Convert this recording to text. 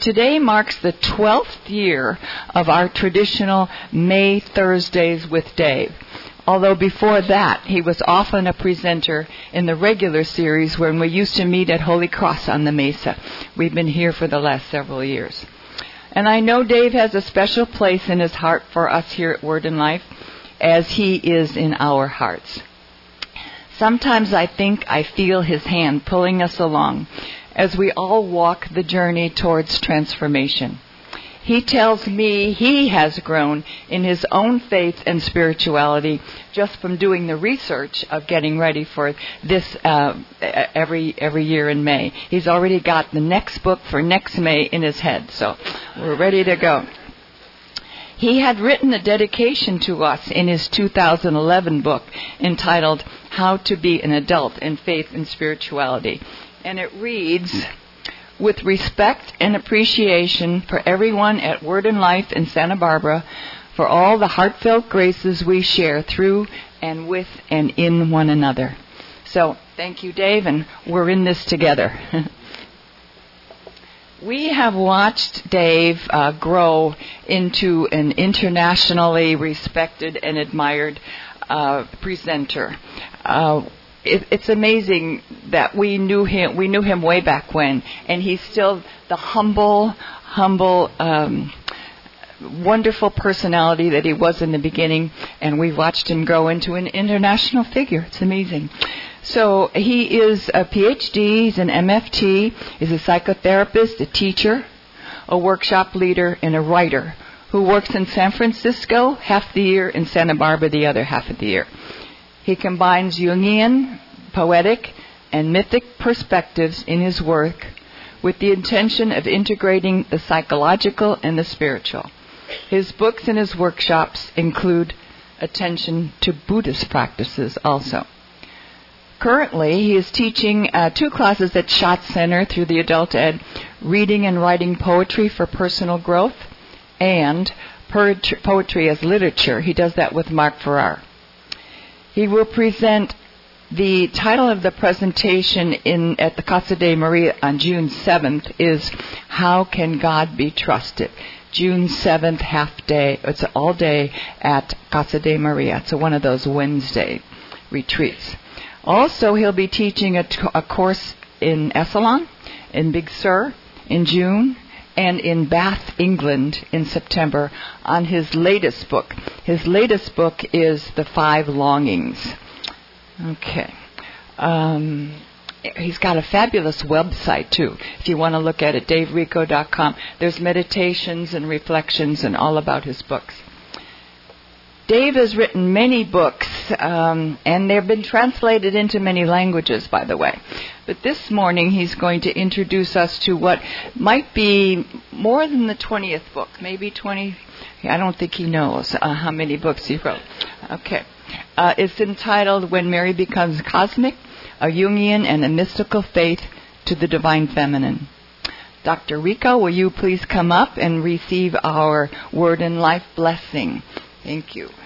Today marks the 12th year of our traditional May Thursdays with Dave. Although before that, he was often a presenter in the regular series when we used to meet at Holy Cross on the Mesa. We've been here for the last several years. And I know Dave has a special place in his heart for us here at Word and Life, as he is in our hearts. Sometimes I think I feel his hand pulling us along as we all walk the journey towards transformation. He tells me he has grown in his own faith and spirituality just from doing the research of getting ready for this every year in May. He's already got the next book for next May in his head, so we're ready to go. He had written a dedication to us in his 2011 book entitled How to Be an Adult in Faith and Spirituality. And it reads, "With respect and appreciation for everyone at Word and Life in Santa Barbara, for all the heartfelt graces we share through and with and in one another." So, thank you, Dave, and we're in this together. We have watched Dave grow into an internationally respected and admired presenter. It's amazing that we knew him way back when, and he's still the humble, wonderful personality that he was in the beginning, and we've watched him grow into an international figure. It's amazing. So he is a PhD, he's an MFT, he's a psychotherapist, a teacher, a workshop leader, and a writer who works in San Francisco half the year and Santa Barbara the other half of the year. He combines Jungian, poetic, and mythic perspectives in his work with the intention of integrating the psychological and the spiritual. His books and his workshops include attention to Buddhist practices also. Currently, he is teaching 2 classes at Schott Center through the Adult Ed, reading and writing poetry for personal growth, and poetry as literature. He does that with Mark Farrar. He will present the title of the presentation at the Casa de Maria on June 7th is How Can God Be Trusted? June 7th, half day. It's all day at Casa de Maria. It's one of those Wednesday retreats. Also, he'll be teaching a course in Esalen, in Big Sur, in June, and in Bath, England, in September, on his latest book. His latest book is The 5 Longings. Okay. He's got a fabulous website, too. If you want to look at it, daverico.com. There's meditations and reflections and all about his books. Dave has written many books, and they've been translated into many languages, by the way. But this morning he's going to introduce us to what might be more than the 20th book, maybe 20. I don't think he knows how many books he wrote. Okay. It's entitled When Mary Becomes Cosmic, a Jungian and a Mystical Faith to the Divine Feminine. Dr. Rico, will you please come up and receive our Word and Life blessing? Thank you.